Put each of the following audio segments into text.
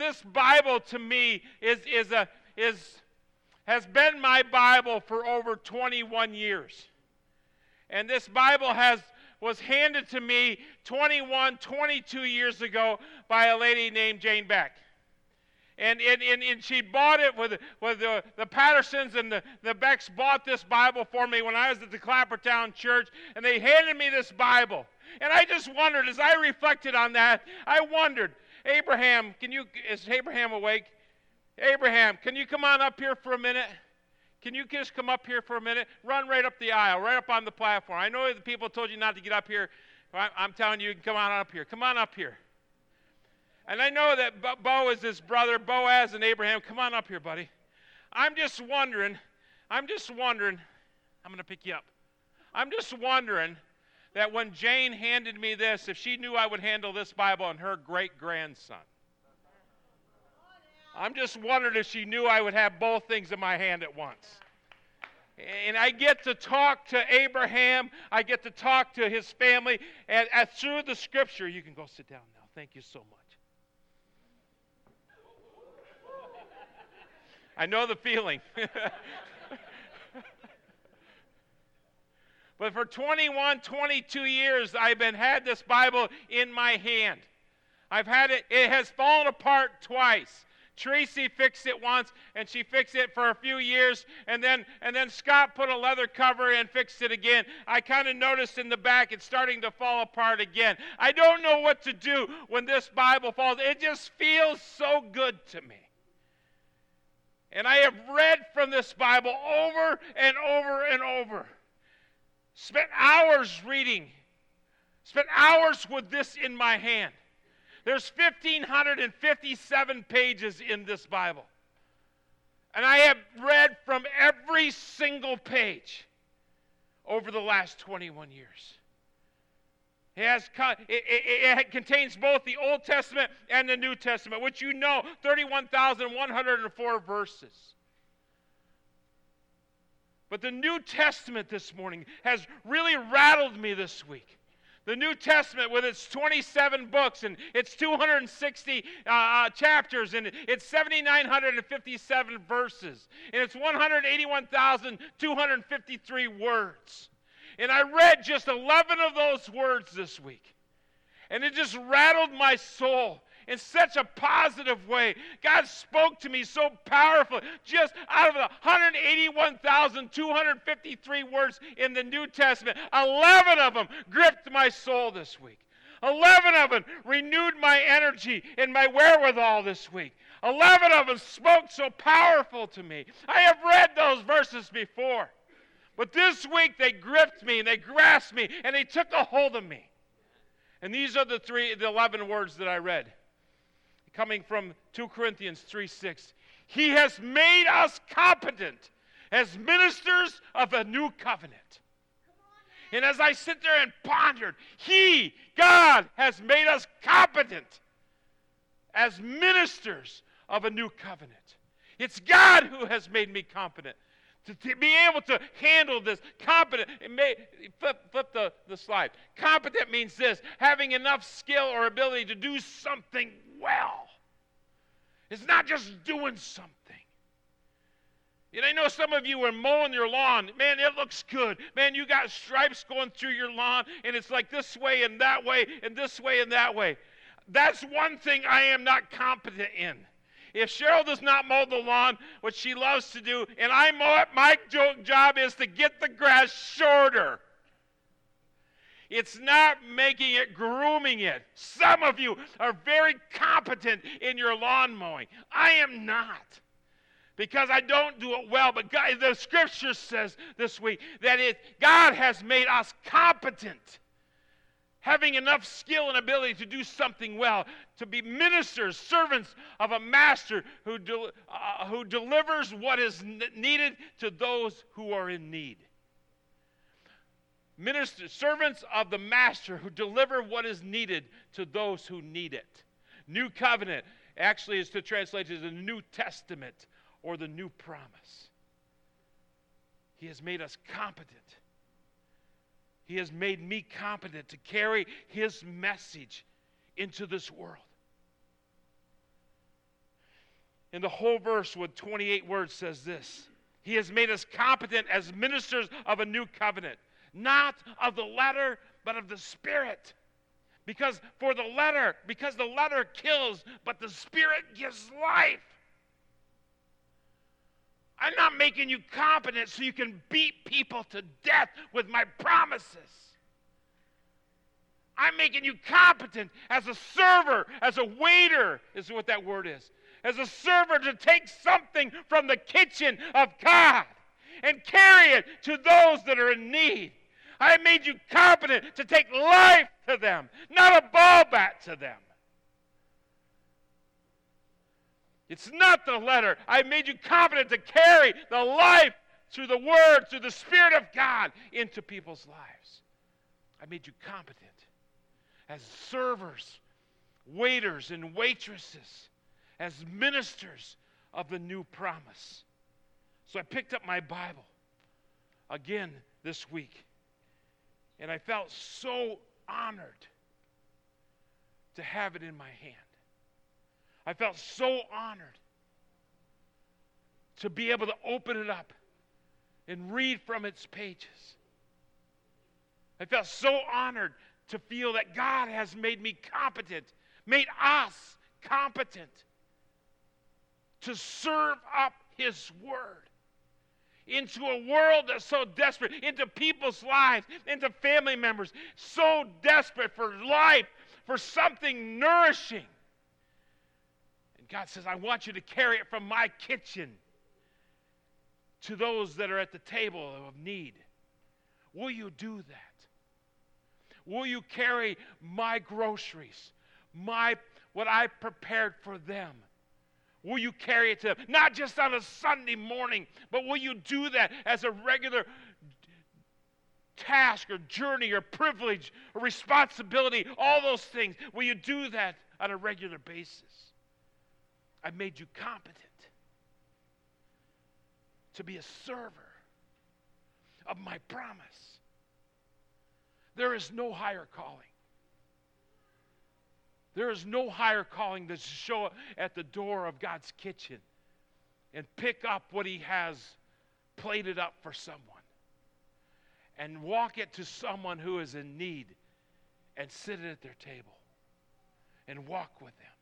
this Bible to me has been my Bible for over 21 years. And this Bible was handed to me 21, 22 years ago by a lady named Jane Beck. And she bought it with the Pattersons and the Becks bought this Bible for me when I was at the Clappertown Church, and they handed me this Bible. And I just wondered, as I reflected on that, I wondered, Abraham, is Abraham awake? Abraham, can you come on up here for a minute? Can you just come up here for a minute? Run right up the aisle, right up on the platform. I know the people told you not to get up here. I'm telling you, you can come on up here. Come on up here. And I know that Bo is his brother, Boaz and Abraham. Come on up here, buddy. I'm just wondering, I'm going to pick you up. I'm just wondering that when Jane handed me this, if she knew I would handle this Bible and her great-grandson. I'm just wondering if she knew I would have both things in my hand at once. And I get to talk to Abraham. I get to talk to his family. And through the Scripture, you can go sit down now. Thank you so much. I know the feeling. But for 21, 22 years, I've had this Bible in my hand. I've had it. It has fallen apart twice. Tracy fixed it once, and she fixed it for a few years, and then Scott put a leather cover and fixed it again. I kind of noticed in the back it's starting to fall apart again. I don't know what to do when this Bible falls. It just feels so good to me. And I have read from this Bible over and over and over. Spent hours reading. Spent hours with this in my hand. There's 1,557 pages in this Bible. And I have read from every single page over the last 21 years. It contains both the Old Testament and the New Testament, which 31,104 verses. But the New Testament this morning has really rattled me this week. The New Testament with its 27 books and its 260 chapters and its 7,957 verses and its 181,253 words. And I read just 11 of those words this week. And it just rattled my soul in such a positive way. God spoke to me so powerfully. Just out of the 181,253 words in the New Testament, 11 of them gripped my soul this week. 11 of them renewed my energy and my wherewithal this week. 11 of them spoke so powerful to me. I have read those verses before. But this week they gripped me and they grasped me and they took a hold of me. And these are the 11 words that I read. Coming from 2 Corinthians 3:6. He has made us competent as ministers of a new covenant. And as I sit there and pondered, God, has made us competent as ministers of a new covenant. It's God who has made me competent to be able to handle this. Competent. Flip the slide. Competent means this: having enough skill or ability to do something well. It's not just doing something. And I know some of you are mowing your lawn. Man, it looks good. Man, you got stripes going through your lawn, and it's like this way and that way and this way and that way. That's one thing I am not competent in. If Cheryl does not mow the lawn, what she loves to do, and I mow it, my job is to get the grass shorter. It's not making it, grooming it. Some of you are very competent in your lawn mowing. I am not, because I don't do it well. But God, the Scripture says this week that God has made us competent, having enough skill and ability to do something well, to be ministers, servants of a master who delivers what is needed to those who are in need. Ministers, servants of the master who deliver what is needed to those who need it. New covenant actually is to translate as the New Testament or the new promise. He has made us competent. He has made me competent to carry his message into this world. in the whole verse with 28 words says this: He has made us competent as ministers of a new covenant, not of the letter, but of the Spirit. Because the letter kills, but the Spirit gives life. I'm not making you competent so you can beat people to death with my promises. I'm making you competent as a server, as a waiter, is what that word is. As a server, to take something from the kitchen of God and carry it to those that are in need. I made you competent to take life to them, not a ball bat to them. It's not the letter. I made you competent to carry the life through the Word, through the Spirit of God into people's lives. I made you competent as servers, waiters, and waitresses, as ministers of the new promise. So I picked up my Bible again this week, and I felt so honored to have it in my hand. I felt so honored to be able to open it up and read from its pages. I felt so honored to feel that God has made me competent, made us competent to serve up His Word into a world that's so desperate, into people's lives, into family members, so desperate for life, for something nourishing. And God says, I want you to carry it from my kitchen to those that are at the table of need. Will you do that? Will you carry my groceries, what I prepared for them? Will you carry it to them? Not just on a Sunday morning, but will you do that as a regular task or journey or privilege or responsibility, all those things? Will you do that on a regular basis? I've made you competent to be a server of my promise. There is no higher calling. There is no higher calling than to show up at the door of God's kitchen and pick up what He has plated up for someone and walk it to someone who is in need and sit it at their table and walk with them.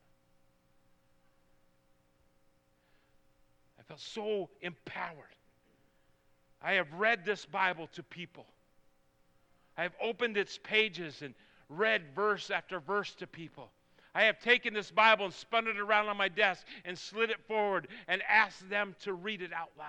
I felt so empowered. I have read this Bible to people. I have opened its pages and read verse after verse to people. I have taken this Bible and spun it around on my desk and slid it forward and asked them to read it out loud.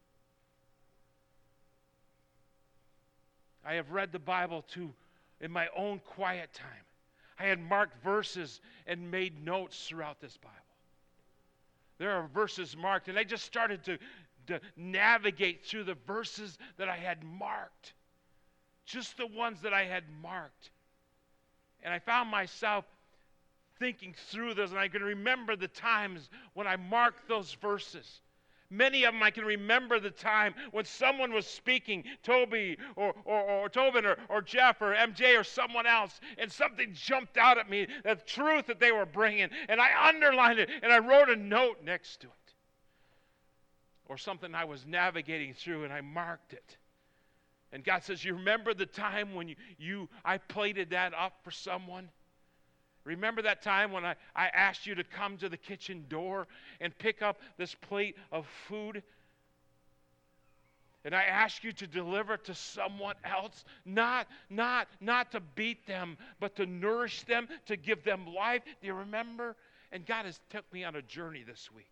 I have read the Bible in my own quiet time. I had marked verses and made notes throughout this Bible. There are verses marked, and I just started to navigate through the verses that I had marked. Just the ones that I had marked. And I found myself thinking through those, and I can remember the times when I marked those verses. Many of them I can remember the time when someone was speaking, Toby or Tobin or Jeff or MJ or someone else, and something jumped out at me, the truth that they were bringing, and I underlined it, and I wrote a note next to it. Or something I was navigating through, and I marked it. And God says, you remember the time when I plated that up for someone? Remember that time when I asked you to come to the kitchen door and pick up this plate of food? And I asked you to deliver it to someone else, not to beat them, but to nourish them, to give them life. Do you remember? And God has took me on a journey this week.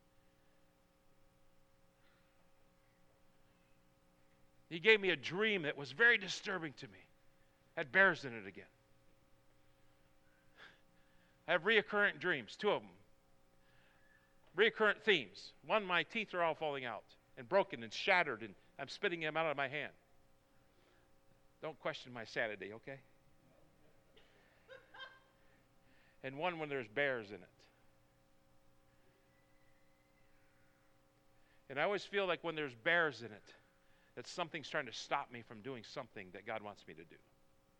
He gave me a dream that was very disturbing to me. Had bears in it again. I have reoccurring dreams, 2 of them. Reoccurrent themes. One, my teeth are all falling out and broken and shattered, and I'm spitting them out of my hand. Don't question my sanity, okay? And one when there's bears in it. And I always feel like when there's bears in it, that something's trying to stop me from doing something that God wants me to do.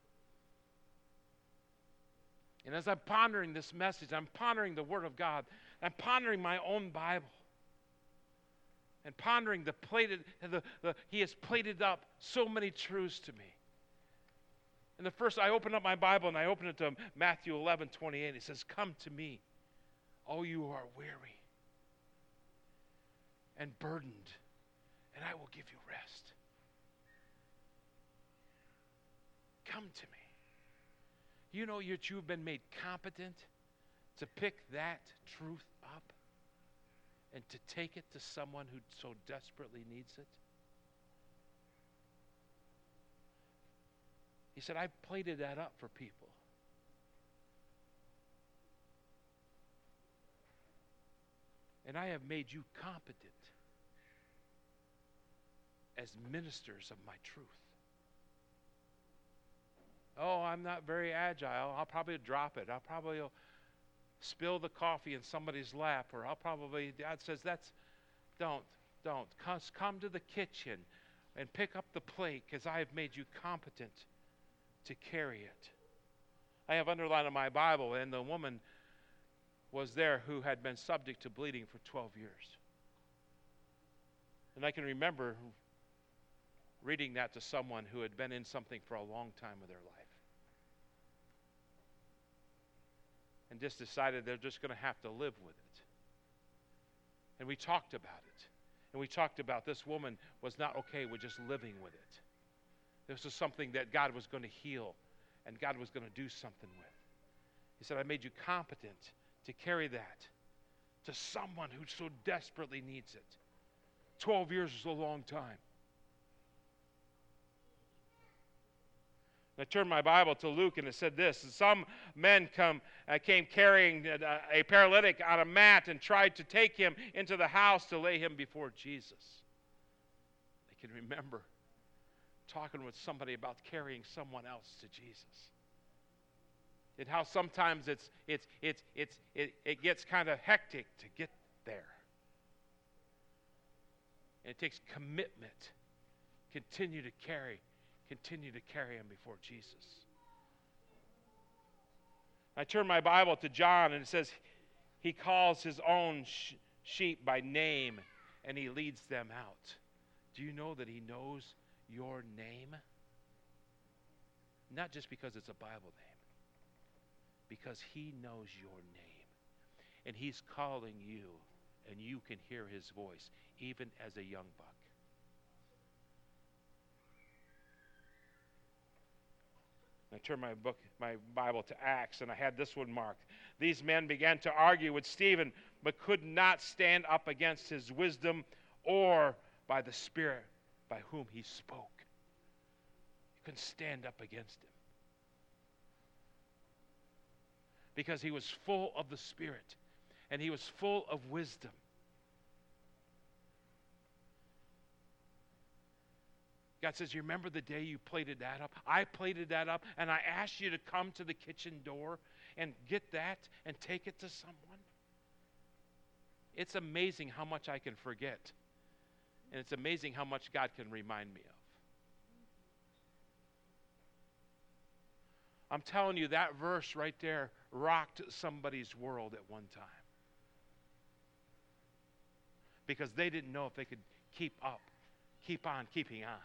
And as I'm pondering this message, I'm pondering the Word of God, I'm pondering my own Bible. And pondering he has plated up so many truths to me. And I open up my Bible and I open it to Matthew 11:28. It says, "Come to me, all you who are weary and burdened, and I will give you rest." Come to me. You know you've been made competent to pick that truth up and to take it to someone who so desperately needs it. He said, I've plated that up for people. And I have made you competent as ministers of my truth. Oh, I'm not very agile. I'll probably drop it. I'll probably spill the coffee in somebody's lap, or God says, don't. Come to the kitchen and pick up the plate, because I have made you competent to carry it. I have underlined in my Bible, and the woman was there who had been subject to bleeding for 12 years. And I can remember reading that to someone who had been in something for a long time of their life. And just decided they're just going to have to live with it. And we talked about it. And we talked about this woman was not okay with just living with it. This was something that God was going to heal and God was going to do something with. He said, I made you competent to carry that to someone who so desperately needs it. 12 years is a long time. I turned my Bible to Luke, and it said this: some men came carrying a paralytic on a mat and tried to take him into the house to lay him before Jesus. I can remember talking with somebody about carrying someone else to Jesus, and how sometimes it gets kind of hectic to get there, and it takes commitment. Continue to carry him before Jesus. I turn my Bible to John, and it says he calls his own sheep by name and he leads them out. Do you know that he knows your name? Not just because it's a Bible name, because he knows your name. And he's calling you, and you can hear his voice even as a young buck. I turned my Bible to Acts, and I had this one marked. These men began to argue with Stephen, but could not stand up against his wisdom or by the Spirit by whom he spoke. You couldn't stand up against him, because he was full of the Spirit, and he was full of wisdom. God says, you remember the day you plated that up? I plated that up, and I asked you to come to the kitchen door and get that and take it to someone. It's amazing how much I can forget. And it's amazing how much God can remind me of. I'm telling you, that verse right there rocked somebody's world at one time. Because they didn't know if they could keep on keeping on.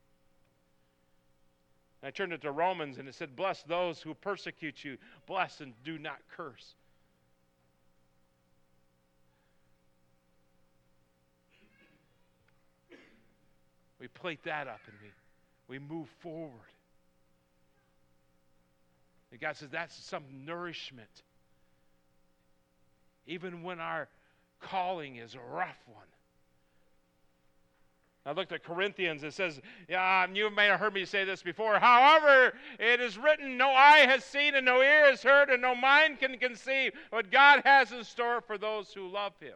And I turned it to Romans, and it said, bless those who persecute you. Bless and do not curse. We plate that up, and we move forward. And God says that's some nourishment. Even when our calling is a rough one. I looked at Corinthians. It says, you may have heard me say this before. However, it is written, no eye has seen and no ear has heard and no mind can conceive what God has in store for those who love him.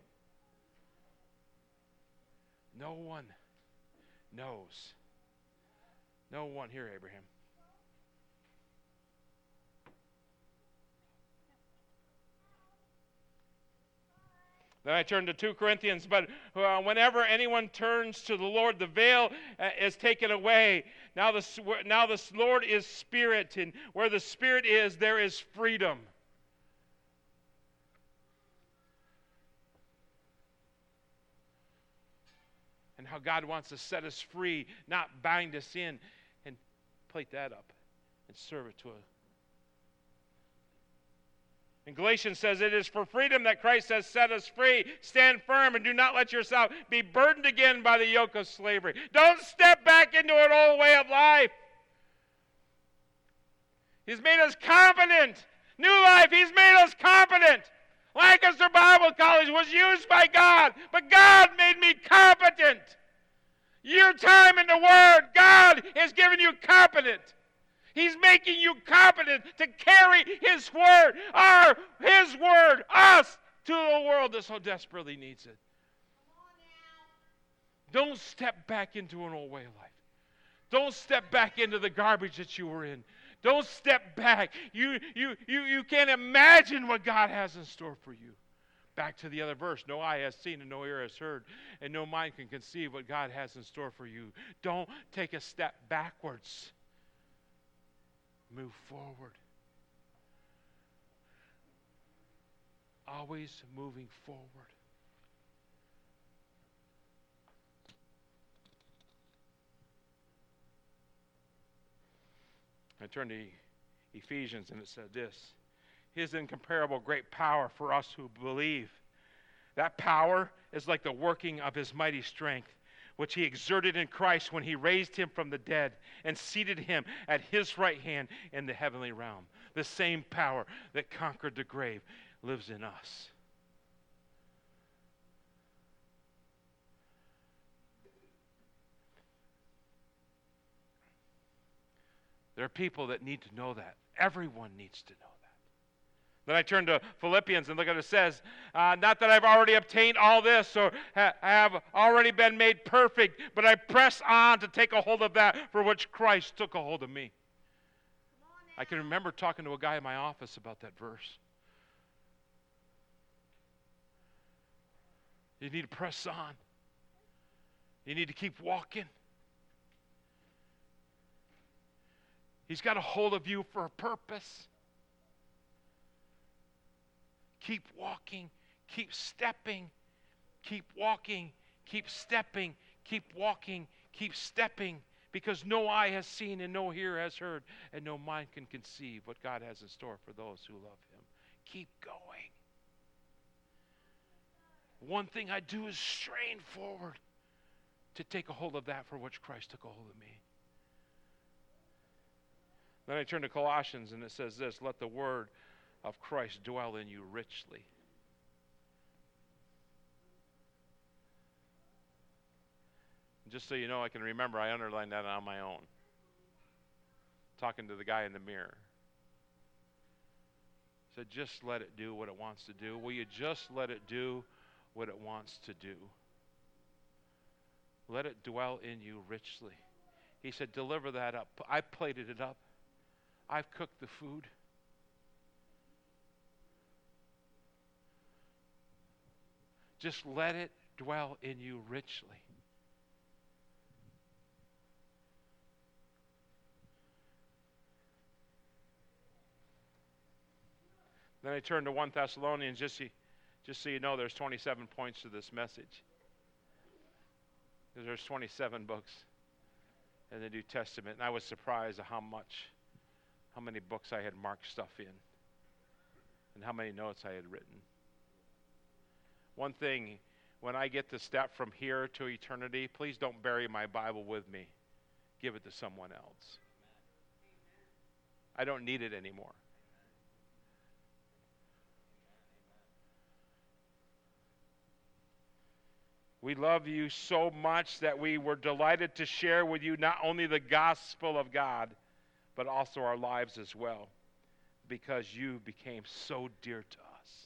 No one knows. No one. Here, Abraham. Then I turn to 2 Corinthians, but whenever anyone turns to the Lord, the veil is taken away. Now the Lord is Spirit, and where the Spirit is, there is freedom. and how God wants to set us free, not bind us in, and plate that up and serve it to us. And Galatians says, it is for freedom that Christ has set us free. Stand firm and do not let yourself be burdened again by the yoke of slavery. Don't step back into an old way of life. He's made us competent. New life, He's made us competent. Lancaster Bible College was used by God, but God made me competent. Your time in the Word, God has given you competent. He's making you competent to carry His Word, His Word, us, to the world that so desperately needs it. Don't step back into an old way of life. Don't step back into the garbage that you were in. Don't step back. You can't imagine what God has in store for you. Back to the other verse. No eye has seen and no ear has heard, and no mind can conceive what God has in store for you. Don't take a step backwards. Move forward. Always moving forward. I turn to Ephesians and it said this: His incomparable great power for us who believe. That power is like the working of His mighty strength, which He exerted in Christ when He raised Him from the dead and seated Him at His right hand in the heavenly realm. The same power that conquered the grave lives in us. There are people that need to know that. Everyone needs to know that. Then I turn to Philippians and look at it. It says, not that I've already obtained all this or have already been made perfect, but I press on to take a hold of that for which Christ took a hold of me. I can remember talking to a guy in my office about that verse. You need to press on. You need to keep walking. He's got a hold of you for a purpose. Keep walking, keep stepping, keep walking, keep stepping, keep walking, keep stepping, because no eye has seen and no ear has heard and no mind can conceive what God has in store for those who love Him. Keep going. One thing I do is strain forward to take a hold of that for which Christ took a hold of me. Then I turn to Colossians and it says this: let the word of Christ dwell in you richly. Just so you know, I can remember I underlined that on my own. Talking to the guy in the mirror. I said, just let it do what it wants to do. Will you just let it do what it wants to do? Let it dwell in you richly. He said, deliver that up. I plated it up. I've cooked the food. Just let it dwell in you richly. Then I turn to 1 Thessalonians, just so you know, there's 27 points to this message. There's 27 books in the New Testament, and I was surprised at how many books I had marked stuff in, and how many notes I had written. One thing, when I get to step from here to eternity, please don't bury my Bible with me. Give it to someone else. I don't need it anymore. We love you so much that we were delighted to share with you not only the gospel of God, but also our lives as well, because you became so dear to us.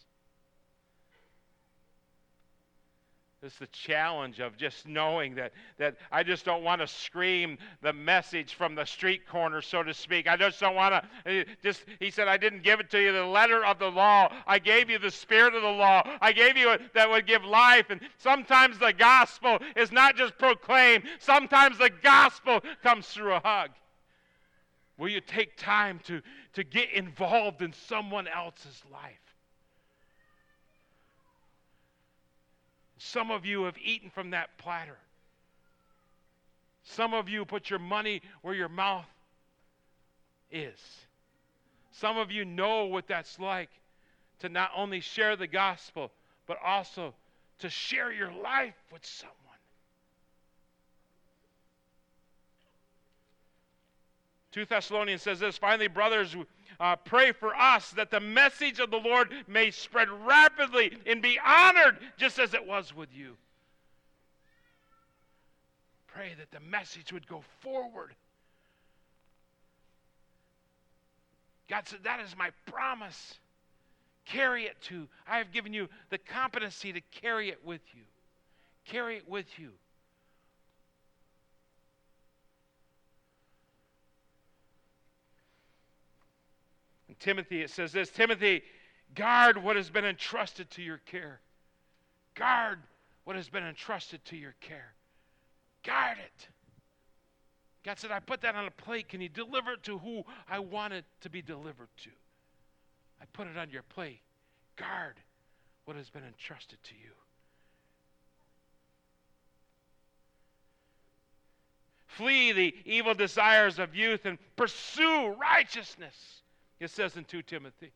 This is the challenge of just knowing that I just don't want to scream the message from the street corner, so to speak. I just don't want to, he said, I didn't give it to you, the letter of the law. I gave you the spirit of the law. I gave you that would give life. And sometimes the gospel is not just proclaimed. Sometimes the gospel comes through a hug. Will you take time to get involved in someone else's life? Some of you have eaten from that platter. Some of you put your money where your mouth is. Some of you know what that's like to not only share the gospel, but also to share your life with someone. 2 Thessalonians says this, finally, brothers, pray for us that the message of the Lord may spread rapidly and be honored just as it was with you. Pray that the message would go forward. God said, that is my promise. Carry it to. I have given you the competency to carry it with you. Carry it with you. In Timothy, it says this, Timothy, guard what has been entrusted to your care. Guard what has been entrusted to your care. Guard it. God said, I put that on a plate. Can you deliver it to who I want it to be delivered to? I put it on your plate. Guard what has been entrusted to you. Flee the evil desires of youth and pursue righteousness, it says in 2 Timothy.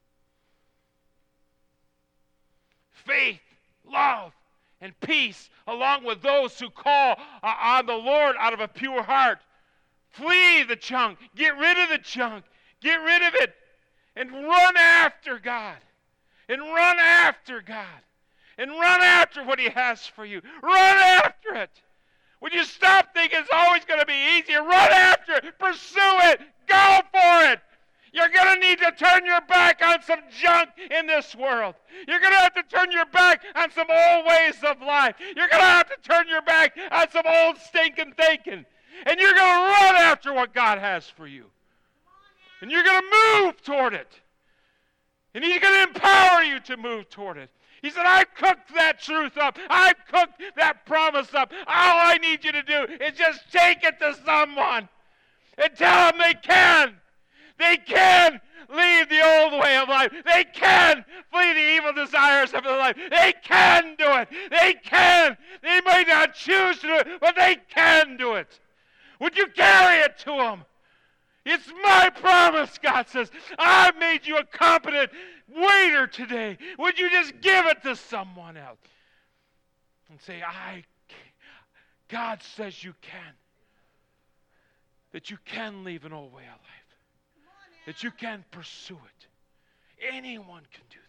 Faith, love, and peace, along with those who call on the Lord out of a pure heart. Flee the junk. Get rid of the junk. Get rid of it. And run after God. And run after God. And run after what He has for you. Run after it. Would you stop thinking it's always going to be easy? Run after it. Pursue it. Go for it. You're going to need to turn your back on some junk in this world. You're going to have to turn your back on some old ways of life. You're going to have to turn your back on some old stinking thinking. And you're going to run after what God has for you. And you're going to move toward it. And He's going to empower you to move toward it. He said, I've cooked that truth up. I've cooked that promise up. All I need you to do is just take it to someone and tell them they can. They can leave the old way of life. They can flee the evil desires of their life. They can do it. They can. They may not choose to do it, but they can do it. Would you carry it to them? It's my promise, God says. I've made you a competent waiter today. Would you just give it to someone else? And say, God says you can. That you can leave an old way of life. That you can pursue it. Anyone can do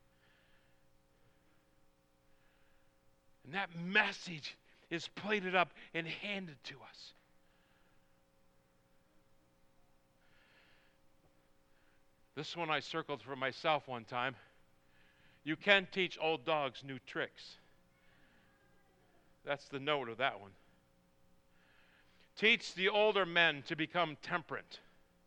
that. And that message is plated up and handed to us. This one I circled for myself one time. You can teach old dogs new tricks. That's the note of that one. Teach the older men to become temperate,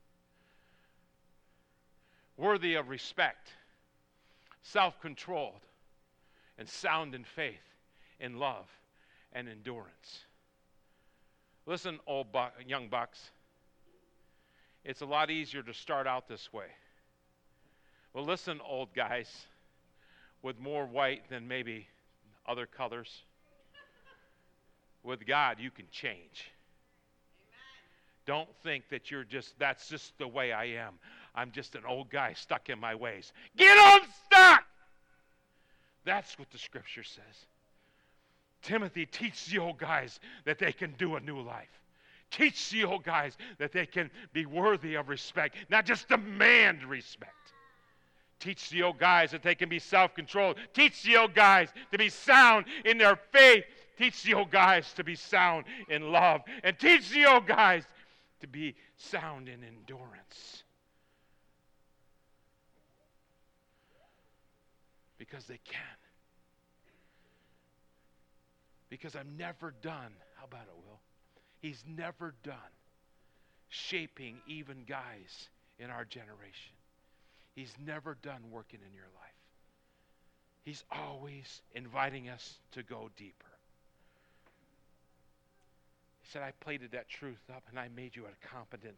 worthy of respect, self-controlled, and sound in faith, in love, and endurance. Listen, young bucks. It's a lot easier to start out this way. Well, listen, old guys with more white than maybe other colors. With God, you can change. Don't think that that's just the way I am. I'm just an old guy stuck in my ways. Get unstuck! That's what the Scripture says. Timothy, teach the old guys that they can do a new life. Teach the old guys that they can be worthy of respect, not just demand respect. Teach the old guys that they can be self-controlled. Teach the old guys to be sound in their faith. Teach the old guys to be sound in love. And teach the old guys to be sound in endurance. Because they can. Because I'm never done. How about it, Will? He's never done shaping even guys in our generation. He's never done working in your life. He's always inviting us to go deeper. He said, I plated that truth up and I made you a competent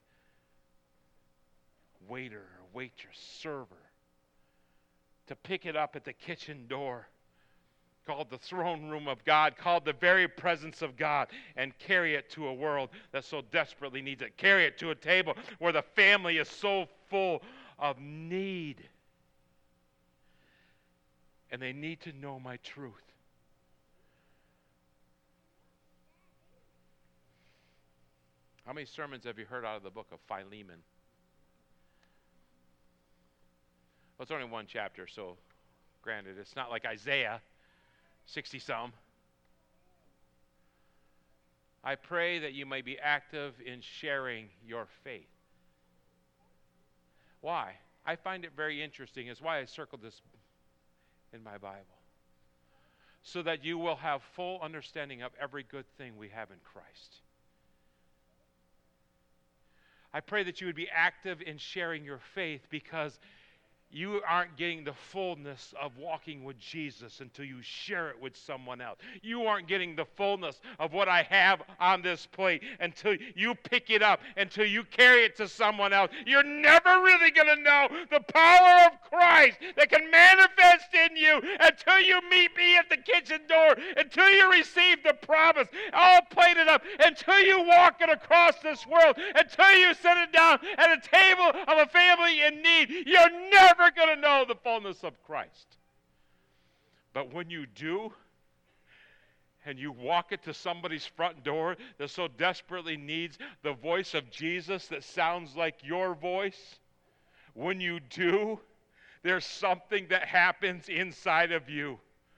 waiter, or waitress, server, to pick it up at the kitchen door called the throne room of God, called the very presence of God, and carry it to a world that so desperately needs it. Carry it to a table where the family is so full of need. And they need to know my truth. How many sermons have you heard out of the book of Philemon? Well, it's only one chapter, so granted, it's not like Isaiah, 60-some. I pray that you may be active in sharing your faith. Why? I find it very interesting. It's why I circled this in my Bible. So that you will have full understanding of every good thing we have in Christ. I pray that you would be active in sharing your faith, because you aren't getting the fullness of walking with Jesus until you share it with someone else. You aren't getting the fullness of what I have on this plate until you pick it up, until you carry it to someone else. You're never really going to know the power of Christ that can manifest in you until you meet me at the kitchen door, until you receive the promise all plated up, until you walk it across this world, until you sit it down at a table of a family in need. You're never going to know the fullness of Christ. But when you do, and you walk it to somebody's front door that so desperately needs the voice of Jesus that sounds like your voice, when you do, there's something that happens inside of you.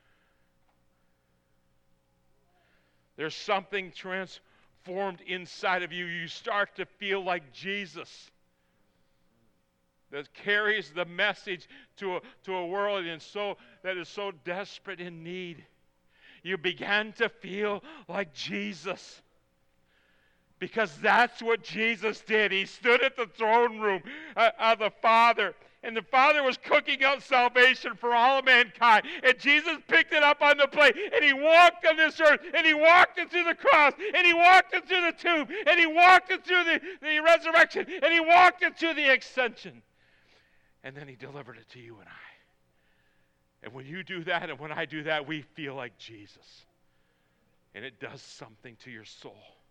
There's something transformed inside of you. You start to feel like Jesus, that carries the message to a world that is so desperate in need. You began to feel like Jesus, because that's what Jesus did. He stood at the throne room of the Father, and the Father was cooking up salvation for all of mankind. And Jesus picked it up on the plate, and he walked on this earth, and he walked it through the cross, and he walked it through the tomb, and he walked it through the resurrection, and he walked it through the ascension. And then he delivered it to you and I. And when you do that, and when I do that, we feel like Jesus. And it does something to your soul.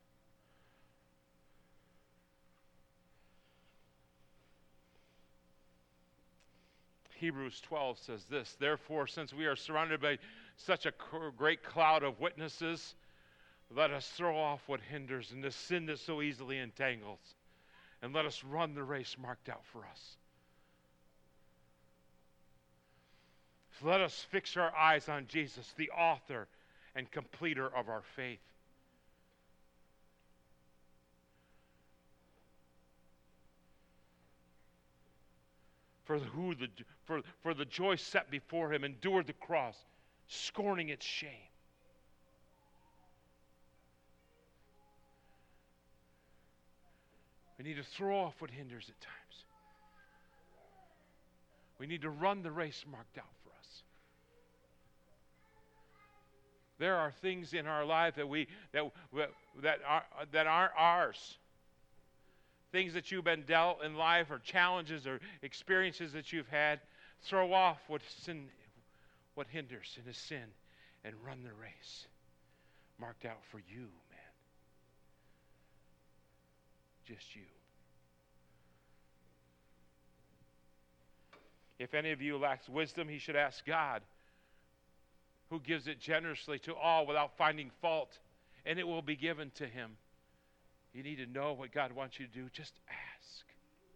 Hebrews 12 says this: "Therefore, since we are surrounded by such a great cloud of witnesses, let us throw off what hinders and the sin that so easily entangles, and let us run the race marked out for us. Let us fix our eyes on Jesus, the author and completer of our faith." For the joy set before him endured the cross, scorning its shame. We need to throw off what hinders at times. We need to run the race marked out for us. There are things in our life that aren't ours. Things that you've been dealt in life, or challenges or experiences that you've had. Throw off what hinders and is sin, and run the race marked out for you, man. Just you. If any of you lacks wisdom, he should ask God, who gives it generously to all without finding fault, and it will be given to him. You need to know what God wants you to do. Just ask.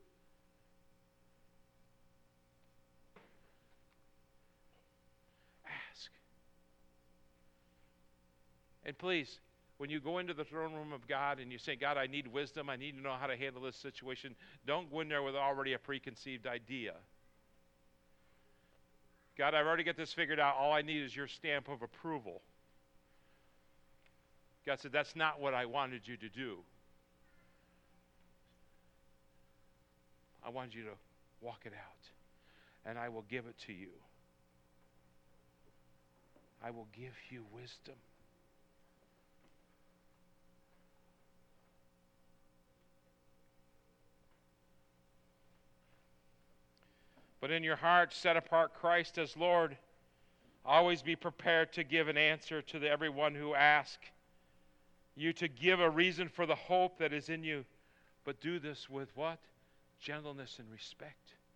Ask. And please, when you go into the throne room of God and you say, God, I need wisdom, I need to know how to handle this situation, don't go in there with already a preconceived idea. God, I've already got this figured out. All I need is your stamp of approval. God said, that's not what I wanted you to do. I wanted you to walk it out, and I will give it to you. I will give you wisdom. But in your heart, set apart Christ as Lord. Always be prepared to give an answer to everyone who asks you to give a reason for the hope that is in you. But do this with what? Gentleness and respect.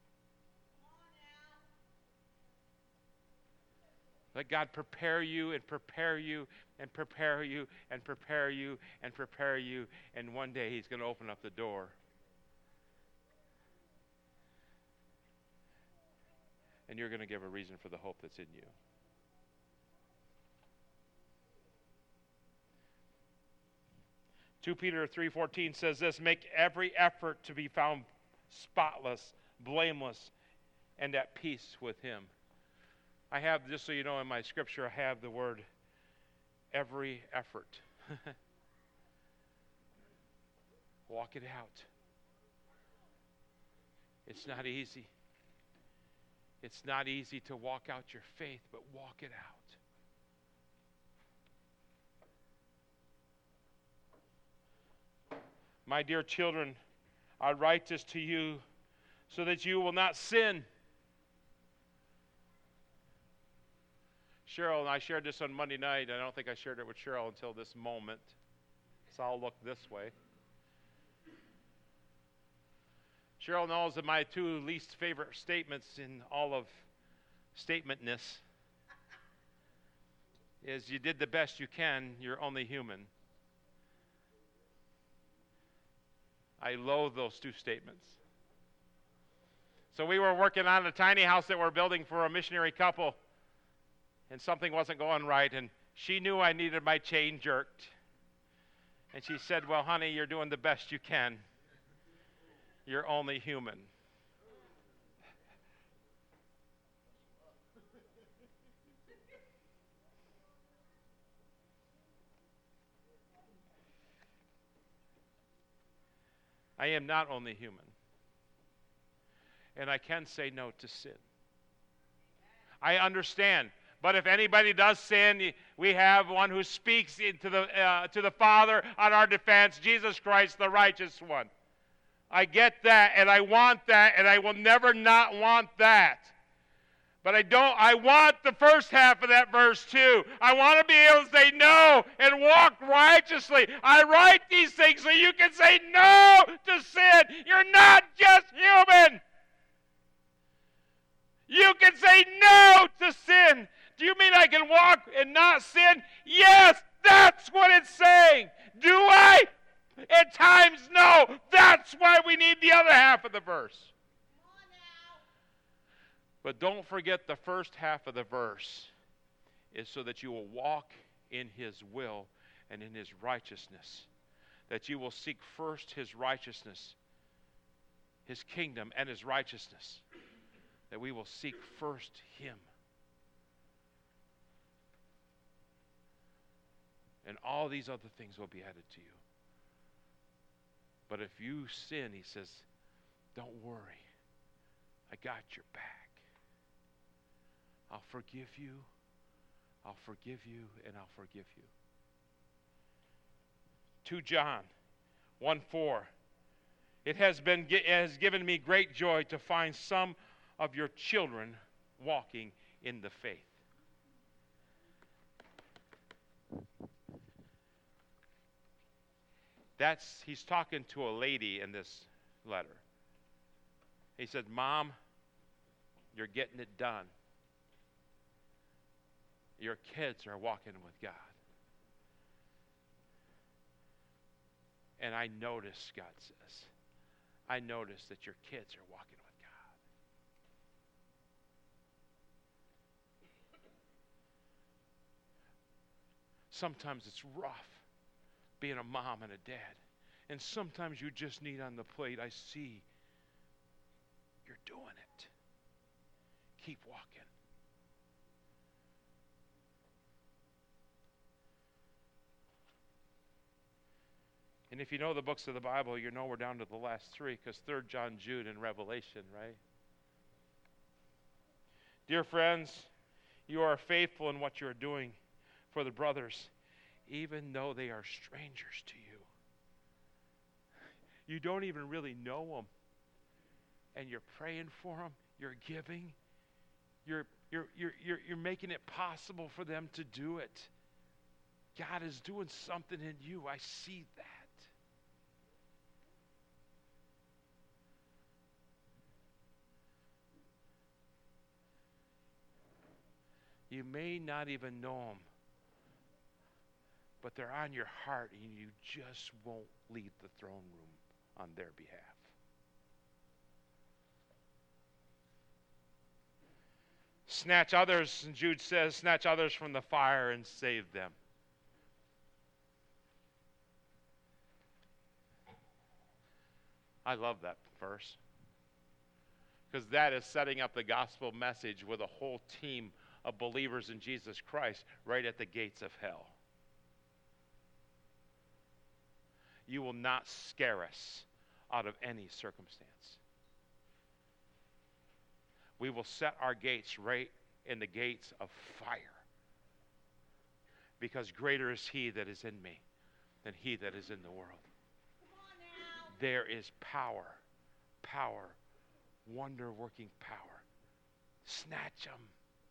Let God prepare you and prepare you and prepare you and prepare you and prepare you. And one day He's going to open up the door. And you're going to give a reason for the hope that's in you. Peter 3:14 says this, make every effort to be found spotless, blameless, and at peace with Him. I have, just so you know, in my scripture, I have the word every effort. Walk it out. It's not easy. It's not easy to walk out your faith, but walk it out. My dear children, I write this to you so that you will not sin. Cheryl and I shared this on Monday night. I don't think I shared it with Cheryl until this moment. So I'll look this way. Cheryl knows that my two least favorite statements in all of statementness is you did the best you can, you're only human. I loathe those two statements. So we were working on a tiny house that we're building for a missionary couple, and something wasn't going right, and she knew I needed my chain jerked. And she said, well, honey, you're doing the best you can. You're only human. I am not only human. And I can say no to sin. I understand. But if anybody does sin, we have one who speaks to the Father on our defense, Jesus Christ, the righteous one. I get that, and I want that, and I will never not want that. But I want the first half of that verse too. I want to be able to say no and walk righteously. I write these things so you can say no to sin. You're not just human. You can say no to sin. Do you mean I can walk and not sin? Yes, that's what it's saying. Do I? At times, no. That's why we need the other half of the verse. But don't forget the first half of the verse is so that you will walk in His will and in His righteousness. That you will seek first His righteousness, His kingdom and His righteousness. That we will seek first Him. And all these other things will be added to you. But if you sin, He says, don't worry. I got your back. I'll forgive you. I'll forgive you, and I'll forgive you. 2 John 1:4. It has given me great joy to find some of your children walking in the faith. He's talking to a lady in this letter. He said, Mom, you're getting it done. Your kids are walking with God. And I notice, God says, I notice that your kids are walking with God. Sometimes it's rough being a mom and a dad. And sometimes you just need on the plate, I see you're doing it. Keep walking. And if you know the books of the Bible, you know we're down to the last three, because 3rd John, Jude, and Revelation, right? Dear friends, you are faithful in what you are doing for the brothers, even though they are strangers to you. You don't even really know them. And you're praying for them. You're giving. You're You're making it possible for them to do it. God is doing something in you. I see that. You may not even know them, but they're on your heart, and you just won't leave the throne room on their behalf. Snatch others, and Jude says, snatch others from the fire and save them. I love that verse, because that is setting up the gospel message with a whole team of believers in Jesus Christ right at the gates of hell. You will not scare us out of any circumstance. We will set our gates right in the gates of fire, because greater is he that is in me than he that is in the world. There is power, wonder-working power. Snatch them.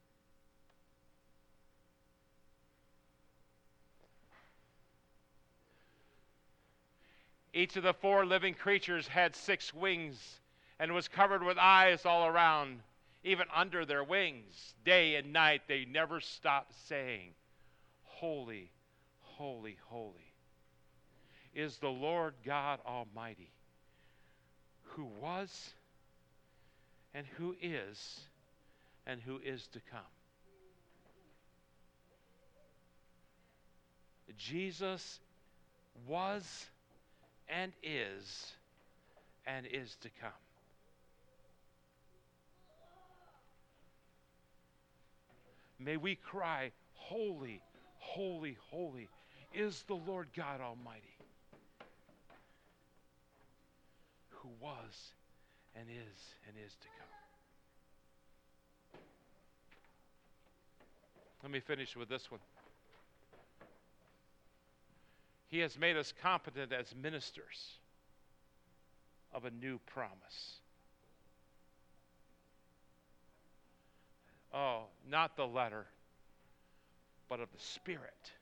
Each of the 4 living creatures had 6 wings and was covered with eyes all around, even under their wings. Day and night they never stopped saying, holy, holy, holy is the Lord God Almighty, who was and who is to come. Jesus was and is to come. May we cry, holy, holy, holy is the Lord God Almighty, who was and is to come. Let me finish with this one. He has made us competent as ministers of a new promise. Oh, not the letter, but of the Spirit.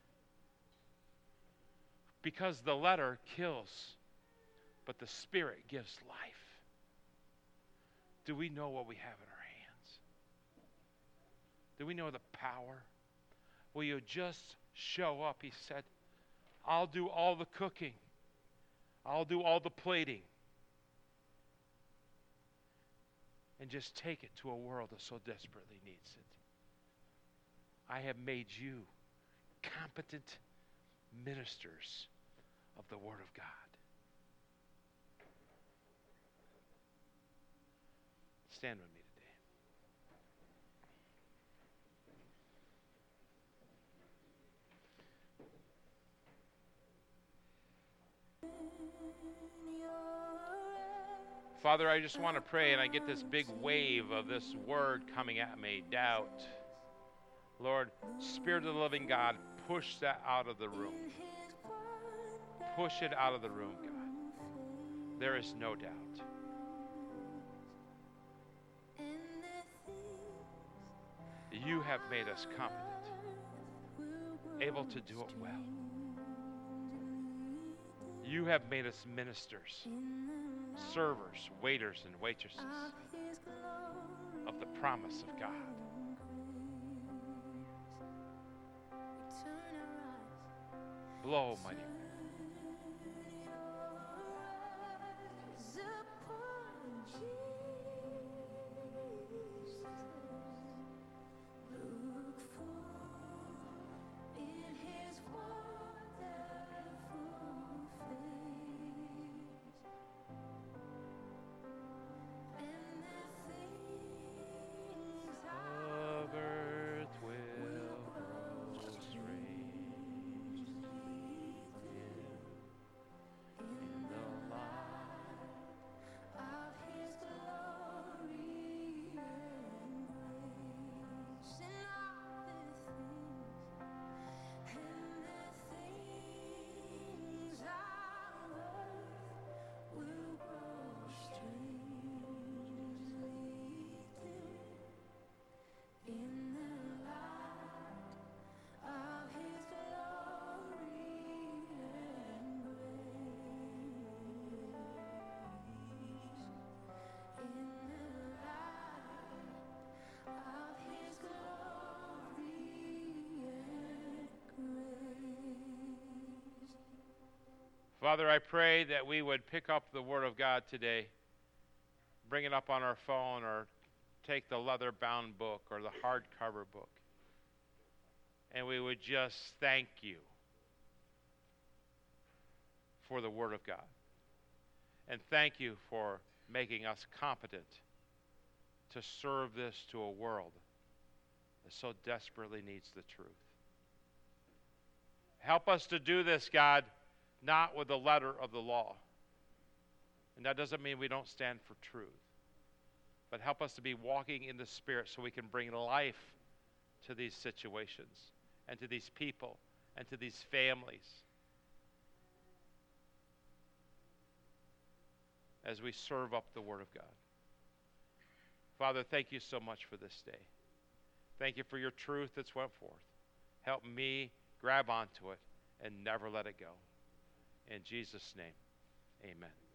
Because the letter kills, but the Spirit gives life. Do we know what we have in our hands? Do we know the power? Will you just show up? He said, I'll do all the cooking. I'll do all the plating. And just take it to a world that so desperately needs it. I have made you competent ministers of the Word of God. Stand with me today. Father, I just want to pray, and I get this big wave of this word coming at me, doubt. Lord, Spirit of the living God, push that out of the room. Push it out of the room, God. There is no doubt. You have made us competent, able to do it well. You have made us ministers, servers, waiters, and waitresses of the promise of God. Blow, mighty wind. Father, I pray that we would pick up the Word of God today, bring it up on our phone, or take the leather-bound book or the hardcover book, and we would just thank you for the Word of God. And thank you for making us competent to serve this to a world that so desperately needs the truth. Help us to do this, God, not with the letter of the law. And that doesn't mean we don't stand for truth. But help us to be walking in the Spirit so we can bring life to these situations and to these people and to these families as we serve up the Word of God. Father, thank you so much for this day. Thank you for your truth that's went forth. Help me grab onto it and never let it go. In Jesus' name, amen.